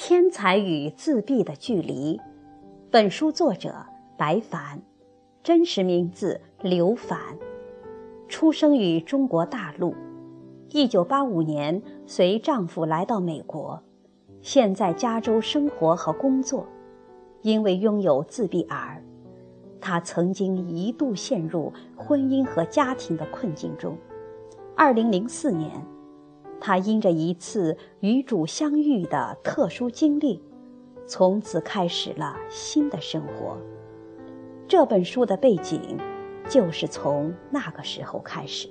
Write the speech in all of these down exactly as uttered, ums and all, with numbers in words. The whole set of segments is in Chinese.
天才与自闭的距离。本书作者白凡，真实名字刘凡，出生于中国大陆。一九八五年随丈夫来到美国，现在加州生活和工作。因为拥有自闭儿，她曾经一度陷入婚姻和家庭的困境中。二零零四年，她因着一次与主相遇的特殊经历，从此开始了新的生活。这本书的背景就是从那个时候开始。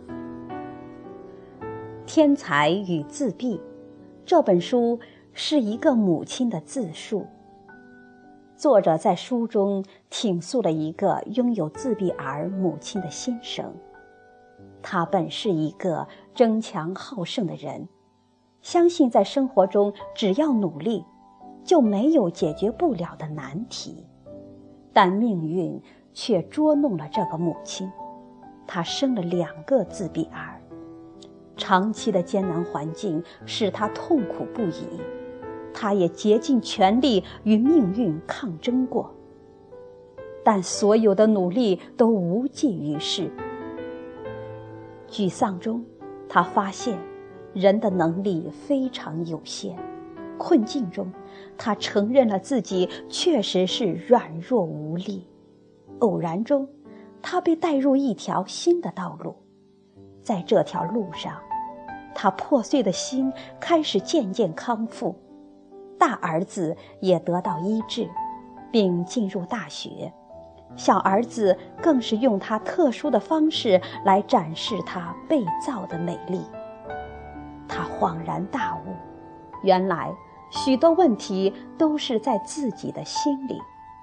天才与自闭这本书是一个母亲的自述。作者在书中倾诉了一个拥有自闭儿母亲的心声。她本是一个争强好胜的人，相信在生活中只要努力，就没有解决不了的难题。但命运却捉弄了这个母亲，她生了两个自闭儿。长期的艰难环境使她痛苦不已，她也竭尽全力与命运抗争过，但所有的努力都无济于事。沮丧中，她发现人的能力非常有限。困境中，她承认了自己确实是软弱无力。偶然中，她被带入一条新的道路。在这条路上，她破碎的心开始渐渐康复。大儿子也得到医治，并进入大学。小儿子更是用他特殊的方式来展示他被造的美丽。他恍然大悟，原来许多问题都是在自己的心里。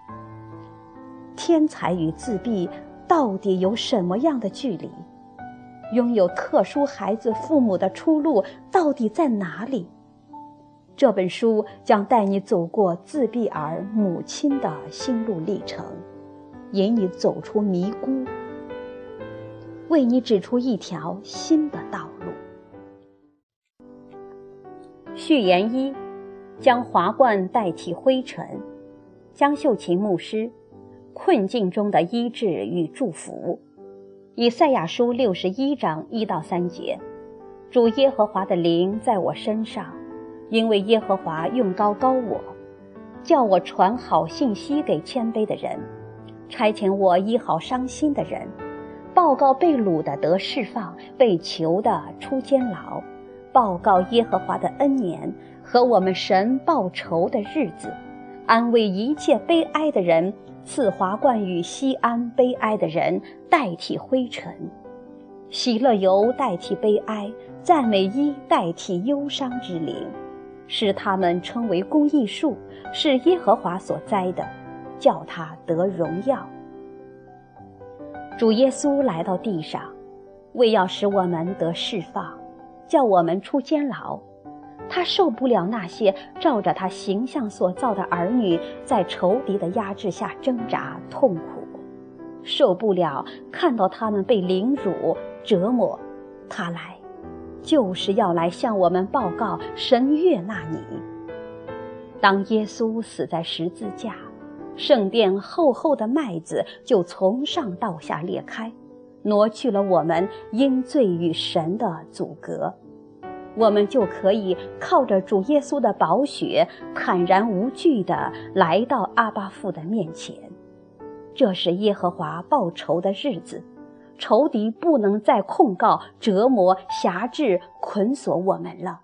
天才与自闭到底有什么样的距离？拥有特殊孩子父母的出路到底在哪里？这本书将带你走过自闭儿母亲的心路历程，引你走出迷宫，为你指出一条新的道路。序言一：将华冠代替灰尘。江秀琴牧师，困境中的医治与祝福。以赛亚书六十一章一到三节：主耶和华的灵在我身上，因为耶和华用膏膏我，叫我传好信息给谦卑的人，差遣我医好伤心的人，报告被掳的得释放，被囚的出监牢，报告耶和华的恩年和我们神报仇的日子，安慰一切悲哀的人，赐华冠与西安悲哀的人代替灰尘，喜乐油代替悲哀，赞美衣代替忧伤之灵，使他们称为公义树，是耶和华所栽的，叫他得荣耀。主耶稣来到地上，为要使我们得释放，叫我们出监牢。他受不了那些照着他形象所造的儿女在仇敌的压制下挣扎痛苦，受不了看到他们被凌辱折磨。他来就是要来向我们报告神悦纳你。当耶稣死在十字架，圣殿厚厚的幔子就从上到下裂开，挪去了我们因罪与神的阻隔。我们就可以靠着主耶稣的宝血，坦然无惧地来到阿爸父的面前。这是耶和华报仇的日子，仇敌不能再控告、折磨、辖制、捆锁我们了。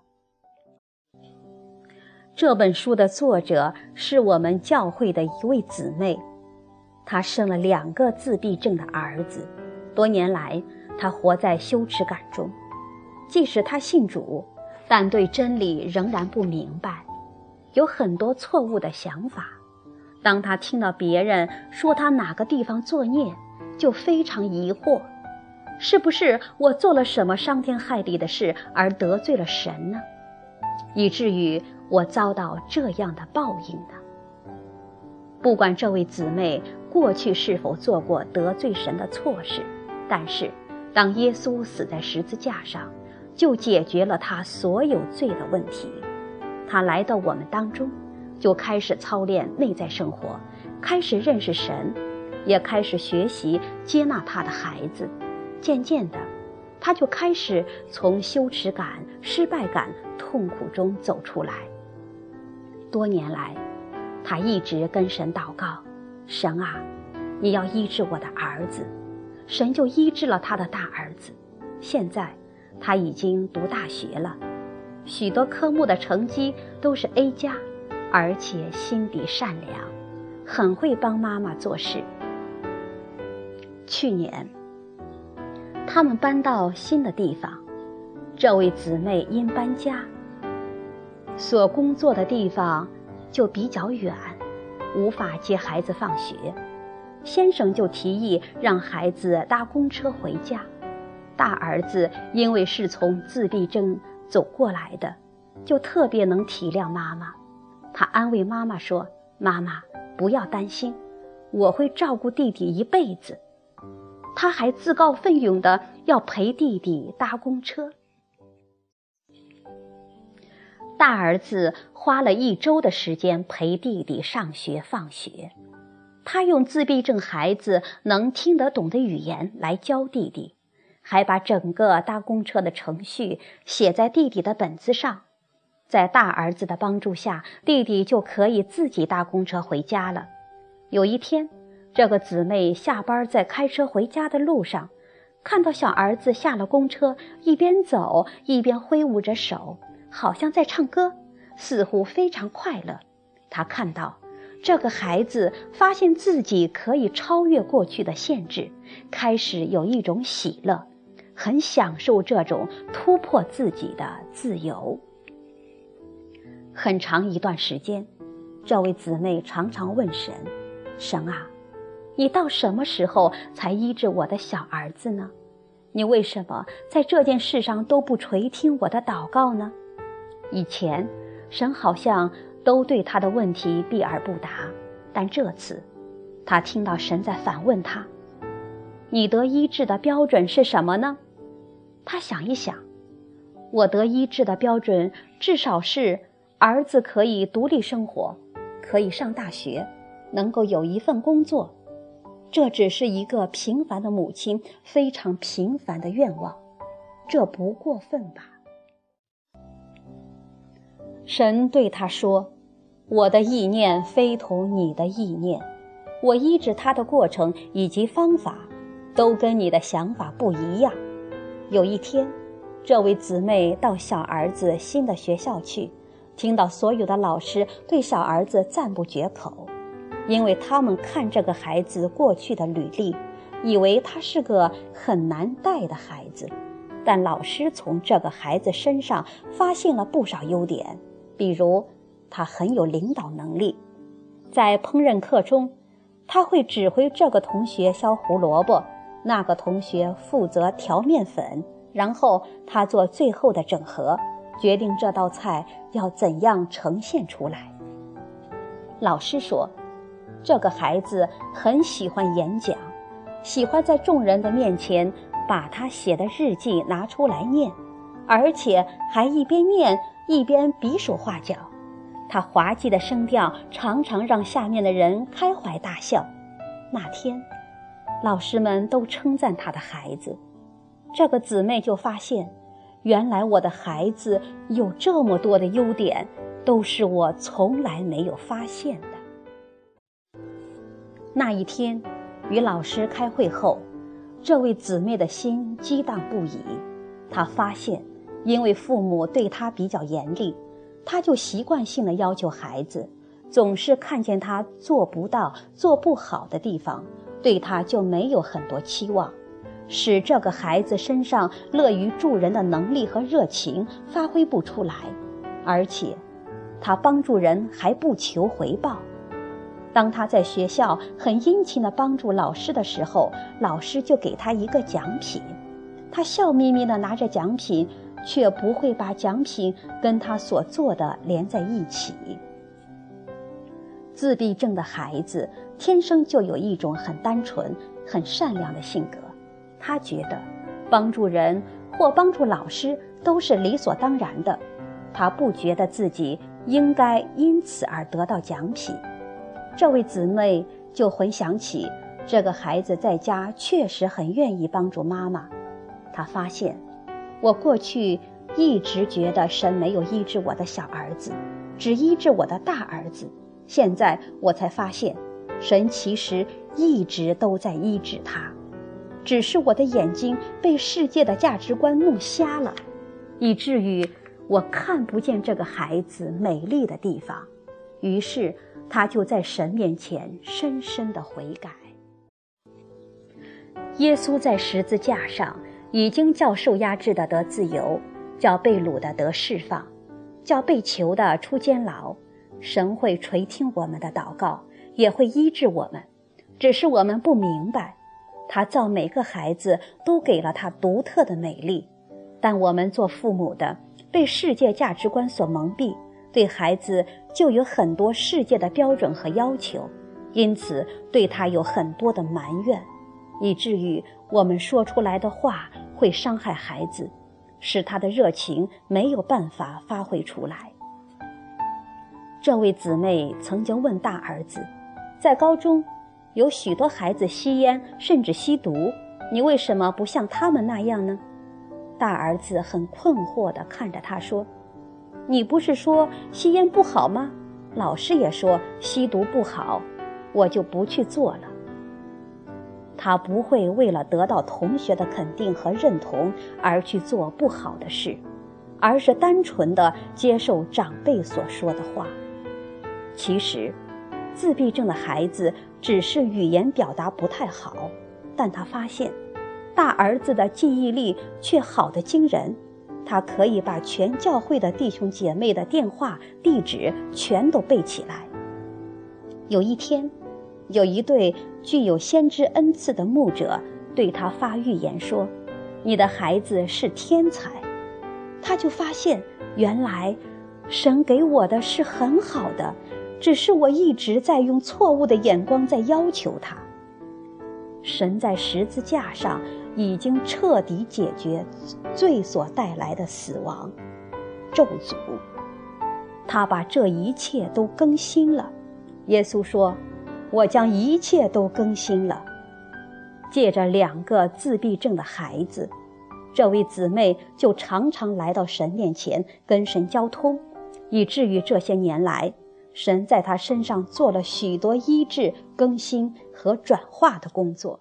这本书的作者是我们教会的一位姊妹，她生了两个自闭症的儿子，多年来她活在羞耻感中。即使她信主，但对真理仍然不明白，有很多错误的想法。当她听到别人说她哪个地方作孽，就非常疑惑，是不是我做了什么伤天害理的事而得罪了神呢？以至于我遭到这样的报应呢？不管这位姊妹过去是否做过得罪神的错事，但是当耶稣死在十字架上，就解决了他所有罪的问题。 他来到我们当中，就开始操练内在生活，开始认识神，也开始学习接纳他的孩子。渐渐的，他就开始从羞耻感、失败感、痛苦中走出来。多年来，他一直跟神祷告，神啊，你要医治我的儿子。神就医治了他的大儿子。现在他已经读大学了，许多科目的成绩都是 A 加，而且心底善良，很会帮妈妈做事。去年他们搬到新的地方，这位姊妹因搬家，所工作的地方就比较远，无法接孩子放学。先生就提议让孩子搭公车回家。大儿子因为是从自闭症走过来的，就特别能体谅妈妈。他安慰妈妈说，妈妈不要担心，我会照顾弟弟一辈子。他还自告奋勇的要陪弟弟搭公车。大儿子花了一周的时间陪弟弟上学放学，他用自闭症孩子能听得懂的语言来教弟弟，还把整个搭公车的程序写在弟弟的本子上。在大儿子的帮助下，弟弟就可以自己搭公车回家了。有一天，这个姊妹下班在开车回家的路上，看到小儿子下了公车，一边走一边挥舞着手，好像在唱歌，似乎非常快乐。她看到这个孩子发现自己可以超越过去的限制，开始有一种喜乐，很享受这种突破自己的自由。很长一段时间，这位姊妹常常问神，神啊，你到什么时候才医治我的小儿子呢？你为什么在这件事上都不垂听我的祷告呢？以前神好像都对他的问题避而不答，但这次他听到神在反问他，你得医治的标准是什么呢？他想一想，我得医治的标准至少是儿子可以独立生活，可以上大学，能够有一份工作。这只是一个平凡的母亲非常平凡的愿望，这不过分吧？神对他说，我的意念非同你的意念，我医治他的过程以及方法都跟你的想法不一样。有一天，这位姊妹到小儿子新的学校去，听到所有的老师对小儿子赞不绝口，因为他们看这个孩子过去的履历，以为他是个很难带的孩子，但老师从这个孩子身上发现了不少优点，比如他很有领导能力，在烹饪课中，他会指挥这个同学削胡萝卜，那个同学负责调面粉，然后他做最后的整合，决定这道菜要怎样呈现出来。老师说，这个孩子很喜欢演讲，喜欢在众人的面前把他写的日记拿出来念，而且还一边念一边比手画脚。他滑稽的声调常常让下面的人开怀大笑。那天，老师们都称赞他的孩子。这个姊妹就发现，原来我的孩子有这么多的优点，都是我从来没有发现的。那一天，与老师开会后，这位姊妹的心激荡不已。她发现，因为父母对她比较严厉，她就习惯性地要求孩子，总是看见他做不到、做不好的地方，对他就没有很多期望，使这个孩子身上乐于助人的能力和热情发挥不出来，而且他帮助人还不求回报。当他在学校很殷勤地帮助老师的时候，老师就给他一个奖品，他笑眯眯地拿着奖品，却不会把奖品跟他所做的连在一起。自闭症的孩子天生就有一种很单纯、很善良的性格，他觉得帮助人或帮助老师都是理所当然的，他不觉得自己应该因此而得到奖品。这位姊妹就回想起这个孩子在家确实很愿意帮助妈妈。她发现，我过去一直觉得神没有医治我的小儿子，只医治我的大儿子。现在我才发现，神其实一直都在医治他，只是我的眼睛被世界的价值观弄瞎了，以至于我看不见这个孩子美丽的地方。于是他就在神面前深深的悔改。耶稣在十字架上已经叫受压制的得自由，叫被掳的得释放，叫被囚的出监牢。神会垂听我们的祷告，也会医治我们，只是我们不明白，他造每个孩子都给了他独特的美丽，但我们做父母的被世界价值观所蒙蔽，对孩子就有很多世界的标准和要求，因此对他有很多的埋怨，以至于我们说出来的话会伤害孩子，使他的热情没有办法发挥出来。这位姊妹曾经问大儿子，在高中有许多孩子吸烟甚至吸毒，你为什么不像他们那样呢？大儿子很困惑地看着他说，你不是说吸烟不好吗？老师也说吸毒不好，我就不去做了。他不会为了得到同学的肯定和认同而去做不好的事，而是单纯地接受长辈所说的话。其实自闭症的孩子只是语言表达不太好，但他发现大儿子的记忆力却好得惊人，他可以把全教会的弟兄姐妹的电话地址全都背起来。有一天，有一对具有先知恩赐的牧者对他发预言说，你的孩子是天才。他就发现，原来神给我的是很好的，只是我一直在用错误的眼光在要求他。神在十字架上已经彻底解决罪所带来的死亡、咒诅，他把这一切都更新了。耶稣说，我将一切都更新了。借着两个自闭症的孩子，这位姊妹就常常来到神面前跟神交通，以至于这些年来，神在他身上做了许多医治、更新和转化的工作。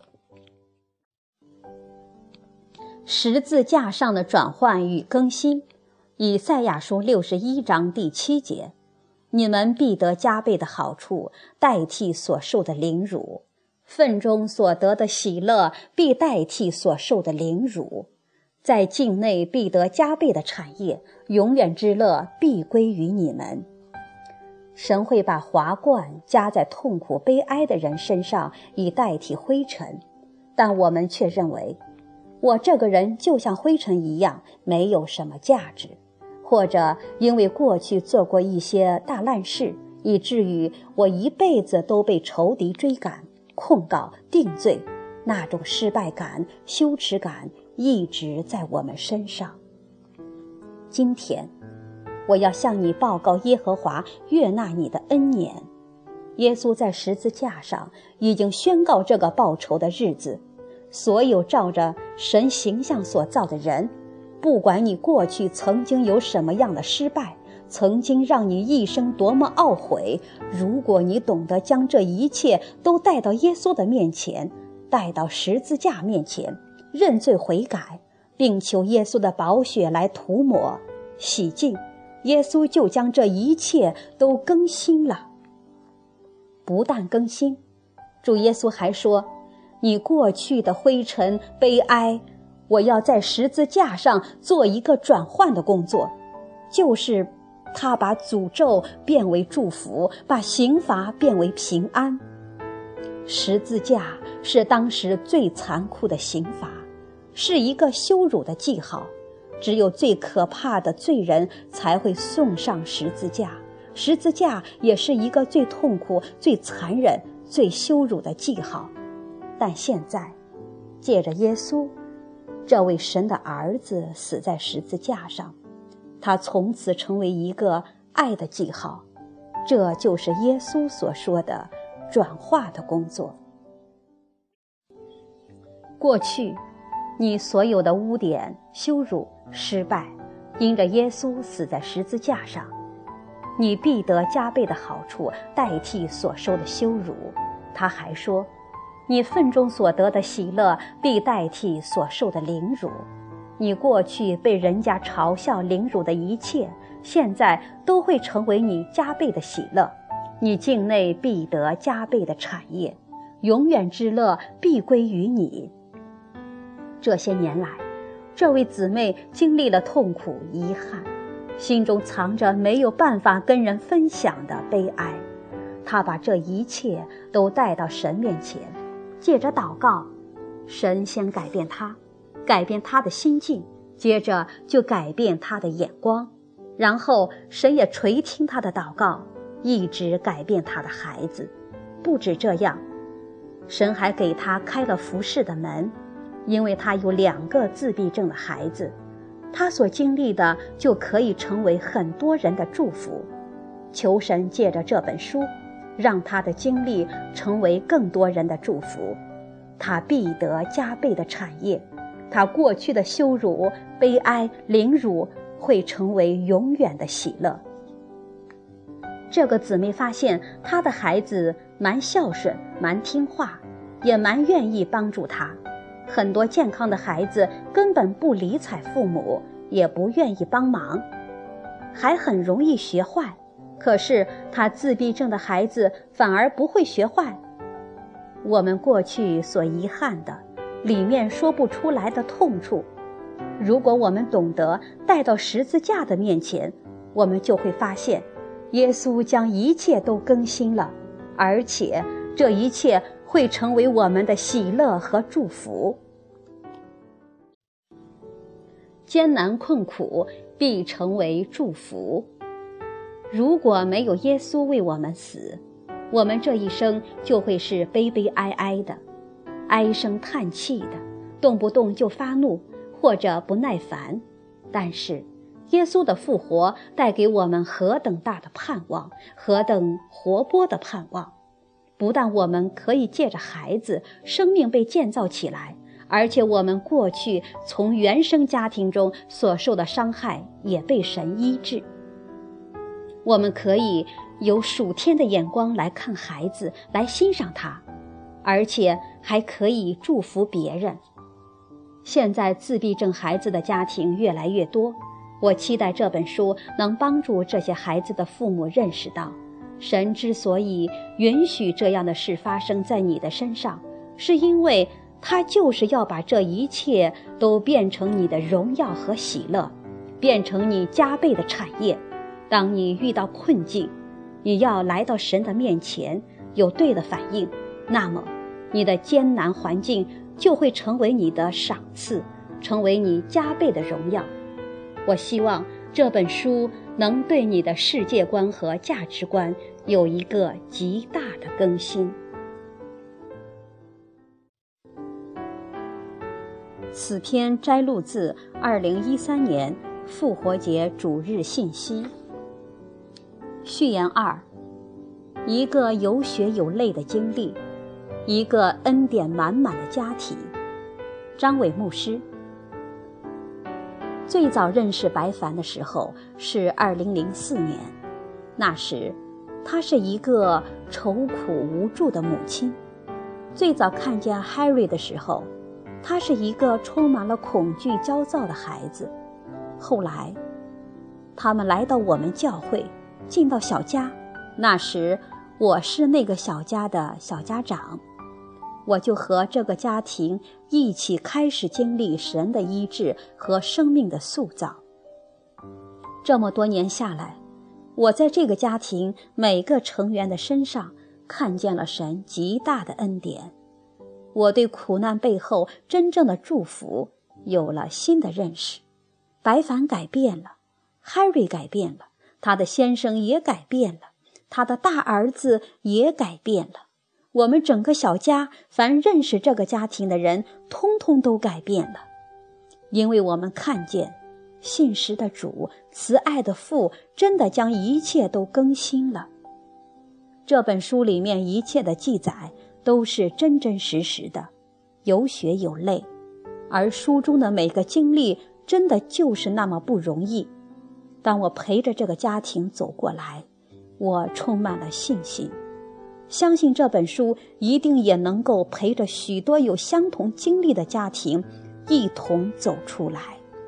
十字架上的转换与更新，以赛亚书六十一章第七节，你们必得加倍的好处，代替所受的凌辱，份中所得的喜乐必代替所受的凌辱，在境内必得加倍的产业，永远之乐必归于你们。神会把华冠加在痛苦悲哀的人身上，以代替灰尘，但我们却认为，我这个人就像灰尘一样，没有什么价值，或者因为过去做过一些大烂事，以至于我一辈子都被仇敌追赶、控告、定罪，那种失败感、羞耻感一直在我们身上。今天我要向你报告耶和华悦纳你的恩年。耶稣在十字架上已经宣告这个报仇的日子，所有照着神形象所造的人，不管你过去曾经有什么样的失败，曾经让你一生多么懊悔，如果你懂得将这一切都带到耶稣的面前，带到十字架面前，认罪悔改，并求耶稣的宝血来涂抹、洗净，耶稣就将这一切都更新了。不但更新，主耶稣还说，你过去的灰尘、悲哀，我要在十字架上做一个转换的工作，就是他把诅咒变为祝福，把刑罚变为平安。十字架是当时最残酷的刑罚，是一个羞辱的记号，只有最可怕的罪人才会送上十字架，十字架也是一个最痛苦、最残忍、最羞辱的记号。但现在，借着耶稣，这位神的儿子死在十字架上，他从此成为一个爱的记号。这就是耶稣所说的转化的工作。过去，你所有的污点、羞辱、失败，因着耶稣死在十字架上，你必得加倍的好处，代替所受的羞辱。他还说，你份中所得的喜乐，必代替所受的凌辱。你过去被人家嘲笑凌辱的一切，现在都会成为你加倍的喜乐。你境内必得加倍的产业，永远之乐必归于你。这些年来，这位姊妹经历了痛苦、遗憾，心中藏着没有办法跟人分享的悲哀。她把这一切都带到神面前，借着祷告，神先改变她，改变她的心境，接着就改变她的眼光，然后神也垂听她的祷告，一直改变她的孩子。不止这样，神还给她开了服侍的门，因为她有两个自闭症的孩子，她所经历的就可以成为很多人的祝福。求神借着这本书，让她的经历成为更多人的祝福，她必得加倍的产业。她过去的羞辱、悲哀、凌辱会成为永远的喜乐。这个姊妹发现她的孩子蛮孝顺、蛮听话，也蛮愿意帮助她。很多健康的孩子根本不理睬父母，也不愿意帮忙，还很容易学坏。可是她自闭症的孩子反而不会学坏。我们过去所遗憾的，里面说不出来的痛处，如果我们懂得带到十字架的面前，我们就会发现耶稣将一切都更新了，而且这一切会成为我们的喜乐和祝福。艰难困苦必成为祝福。如果没有耶稣为我们死，我们这一生就会是悲悲哀哀的，唉声叹气的，动不动就发怒或者不耐烦。但是耶稣的复活带给我们何等大的盼望，何等活泼的盼望。不但我们可以借着孩子生命被建造起来，而且我们过去从原生家庭中所受的伤害也被神医治。我们可以有属天的眼光来看孩子，来欣赏他，而且还可以祝福别人。现在自闭症孩子的家庭越来越多，我期待这本书能帮助这些孩子的父母认识到，神之所以允许这样的事发生在你的身上，是因为他就是要把这一切都变成你的荣耀和喜乐，变成你加倍的产业。当你遇到困境，你要来到神的面前，有对的反应，那么你的艰难环境就会成为你的赏赐，成为你加倍的荣耀。我希望这本书能对你的世界观和价值观有一个极大的更新。此篇摘录自二零一三年复活节主日信息。序言二：一个有血有泪的经历，一个恩典满满的家庭。张伟牧师。最早认识白凡的时候是二零零四年，那时她是一个愁苦无助的母亲。最早看见 Harry 的时候，他是一个充满了恐惧焦躁的孩子。后来他们来到我们教会，进到小家，那时我是那个小家的小家长，我就和这个家庭一起开始经历神的医治和生命的塑造。这么多年下来，我在这个家庭每个成员的身上看见了神极大的恩典。我对苦难背后真正的祝福有了新的认识。白凡改变了， Harry 改变了，他的先生也改变了，他的大儿子也改变了。我们整个小家，凡认识这个家庭的人，通通都改变了。因为我们看见信实的主，慈爱的父，真的将一切都更新了。这本书里面一切的记载都是真真实实的，有血有泪，而书中的每个经历真的就是那么不容易。当我陪着这个家庭走过来，我充满了信心，相信这本书一定也能够陪着许多有相同经历的家庭一同走出来。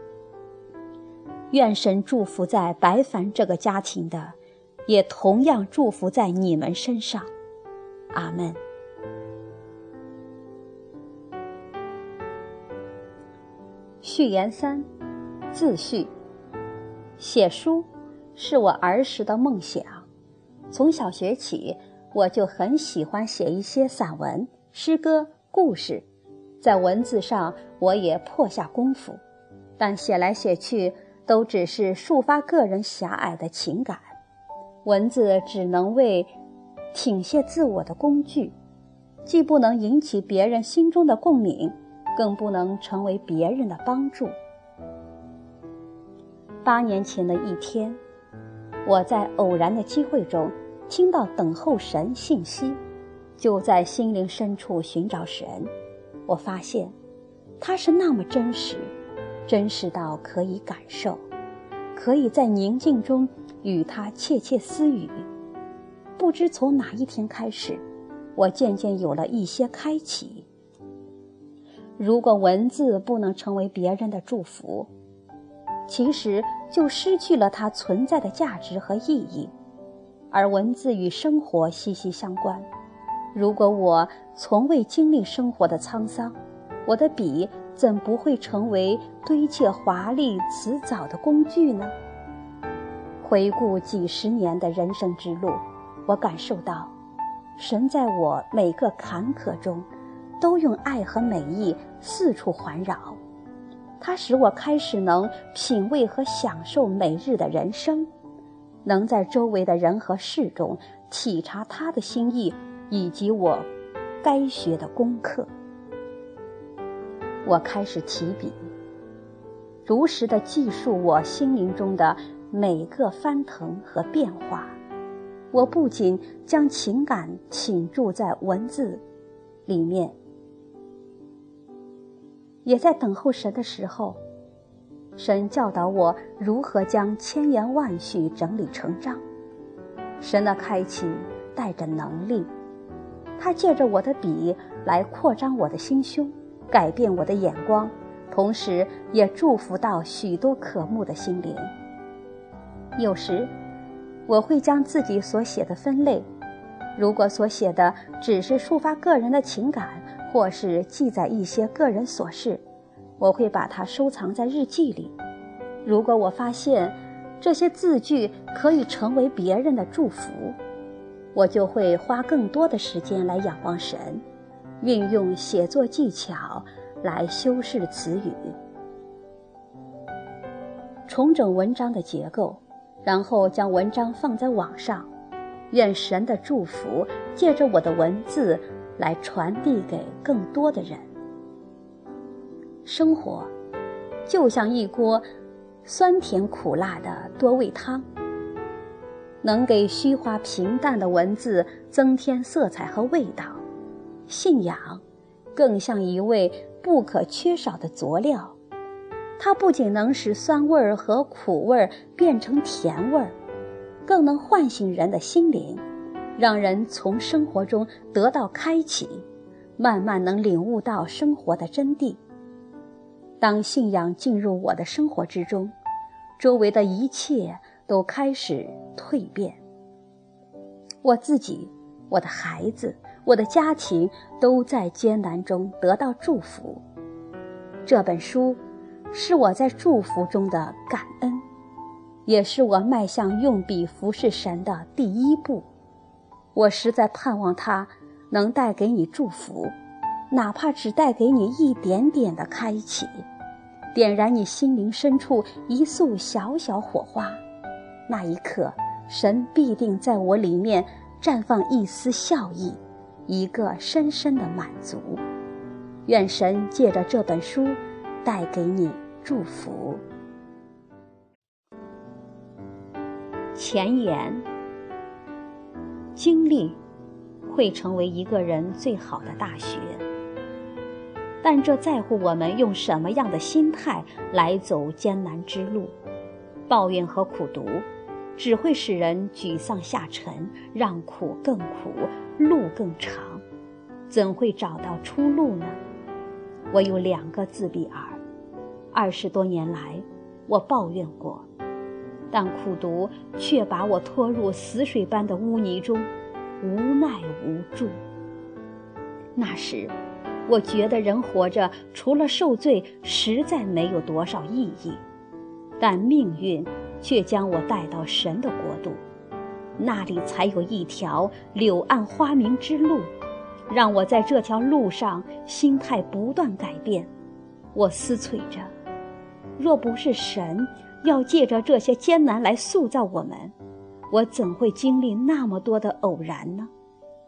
愿神祝福在白凡这个家庭的，也同样祝福在你们身上。阿们。序言三，自序。写书是我儿时的梦想，从小学起，我就很喜欢写一些散文、诗歌、故事，在文字上我也破下功夫，但写来写去都只是抒发个人狭隘的情感，文字只能为挺卸自我的工具，既不能引起别人心中的共鸣，更不能成为别人的帮助。八年前的一天，我在偶然的机会中听到等候神信息，就在心灵深处寻找神。我发现他是那么真实，真实到可以感受，可以在宁静中与他窃窃私语。不知从哪一天开始，我渐渐有了一些开启。如果文字不能成为别人的祝福，其实就失去了它存在的价值和意义。而文字与生活息息相关，如果我从未经历生活的沧桑，我的笔怎不会成为堆砌华丽辞藻的工具呢？回顾几十年的人生之路，我感受到神在我每个坎坷中都用爱和美意四处环绕，它使我开始能品味和享受每日的人生，能在周围的人和事中体察他的心意以及我该学的功课。我开始提笔，如实地记述我心灵中的每个翻腾和变化。我不仅将情感倾注在文字里面，也在等候神的时候，神教导我如何将千言万绪整理成章。神的开启带着能力，他借着我的笔来扩张我的心胸，改变我的眼光，同时也祝福到许多渴慕的心灵。有时我会将自己所写的分类，如果所写的只是抒发个人的情感，或是记载一些个人琐事，我会把它收藏在日记里。如果我发现这些字句可以成为别人的祝福，我就会花更多的时间来仰望神，运用写作技巧来修饰词语，重整文章的结构，然后将文章放在网上。愿神的祝福借着我的文字来传递给更多的人。生活就像一锅酸甜苦辣的多味汤，能给虚华平淡的文字增添色彩和味道。信仰更像一味不可缺少的佐料，它不仅能使酸味儿和苦味儿变成甜味儿，更能唤醒人的心灵，让人从生活中得到开启，慢慢能领悟到生活的真谛。当信仰进入我的生活之中，周围的一切都开始蜕变。我自己、我的孩子、我的家庭都在艰难中得到祝福。这本书是我在祝福中的感恩，也是我迈向用笔服侍神的第一步。我实在盼望它能带给你祝福，哪怕只带给你一点点的开启，点燃你心灵深处一束小小火花。那一刻，神必定在我里面绽放一丝笑意，一个深深的满足。愿神借着这本书带给你祝福。 前言：经历会成为一个人最好的大学，但这在乎我们用什么样的心态来走艰难之路。抱怨和苦读只会使人沮丧下沉，让苦更苦，路更长，怎会找到出路呢？我有两个自闭儿，二十多年来我抱怨过，但苦读却把我拖入死水般的污泥中，无奈无助。那时我觉得人活着除了受罪实在没有多少意义，但命运却将我带到神的国度，那里才有一条柳暗花明之路，让我在这条路上心态不断改变。我思忖着，若不是神要借着这些艰难来塑造我们，我怎会经历那么多的偶然呢？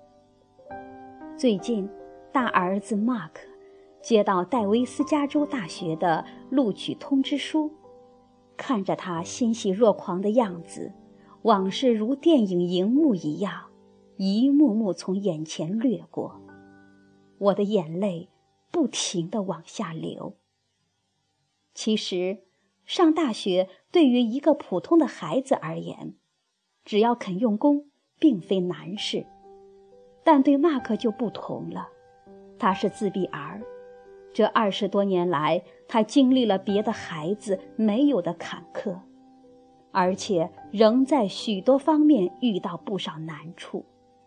最近大儿子 Mark 接到戴维斯加州大学的录取通知书，看着他欣喜若狂的样子，往事如电影荧幕一样一幕幕从眼前掠过，我的眼泪不停地往下流。其实上大学对于一个普通的孩子而言，只要肯用功并非难事，但对马克就不同了。他是自闭儿，这二十多年来他经历了别的孩子没有的坎坷，而且仍在许多方面遇到不少难处。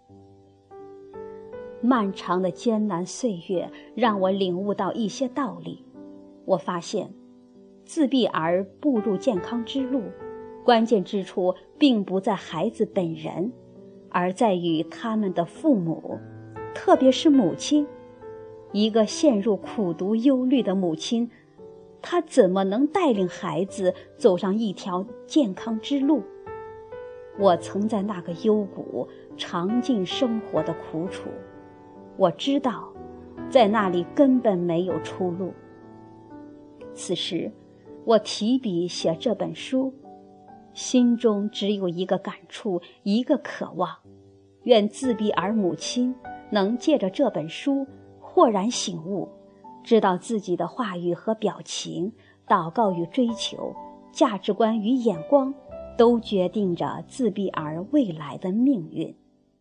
漫长的艰难岁月让我领悟到一些道理。我发现自闭儿步入健康之路，关键之处并不在孩子本人，而在于他们的父母，特别是母亲。一个陷入苦读忧虑的母亲，她怎么能带领孩子走上一条健康之路？我曾在那个幽谷尝尽生活的苦楚，我知道在那里根本没有出路。此时我提笔写这本书，心中只有一个感触，一个渴望，愿自闭儿母亲能借着这本书豁然醒悟，知道自己的话语和表情，祷告与追求，价值观与眼光，都决定着自闭儿未来的命运。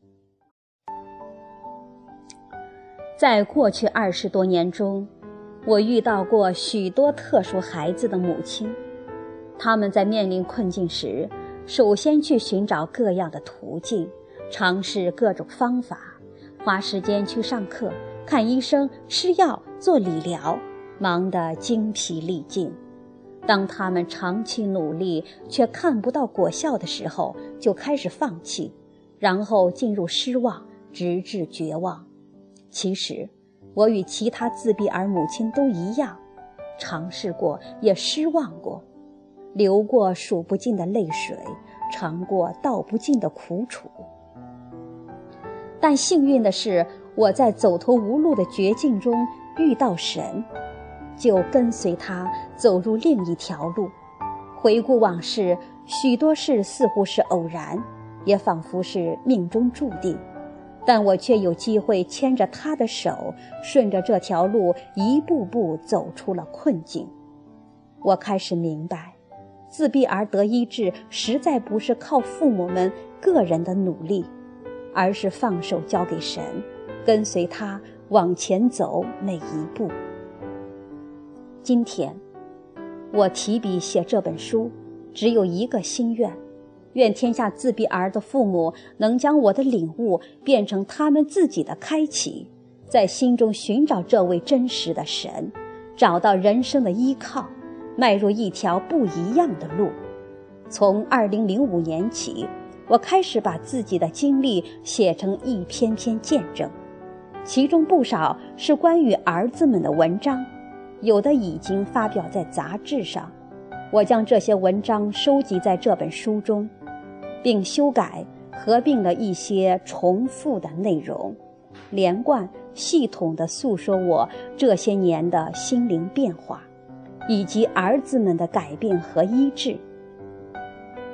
在过去二十多年中，我遇到过许多特殊孩子的母亲，他们在面临困境时，首先去寻找各样的途径，尝试各种方法，花时间去上课、看医生、吃药、做理疗，忙得精疲力尽。当他们长期努力却看不到果效的时候，就开始放弃，然后进入失望，直至绝望。其实我与其他自闭儿母亲都一样，尝试过，也失望过，流过数不尽的泪水，尝过道不尽的苦楚。但幸运的是，我在走投无路的绝境中遇到神，就跟随他走入另一条路。回顾往事，许多事似乎是偶然，也仿佛是命中注定，但我却有机会牵着他的手，顺着这条路一步步走出了困境。我开始明白，自闭儿得医治实在不是靠父母们个人的努力，而是放手交给神，跟随他往前走每一步。今天我提笔写这本书，只有一个心愿，愿天下自闭儿的父母能将我的领悟变成他们自己的开启，在心中寻找这位真实的神，找到人生的依靠，迈入一条不一样的路。从二零零五年起，我开始把自己的经历写成一篇篇见证，其中不少是关于儿子们的文章，有的已经发表在杂志上。我将这些文章收集在这本书中，并修改合并了一些重复的内容，连贯系统地诉说我这些年的心灵变化，以及儿子们的改变和医治。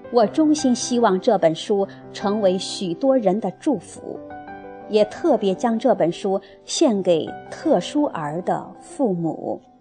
我衷心希望这本书成为许多人的祝福，也特别将这本书献给特殊儿的父母。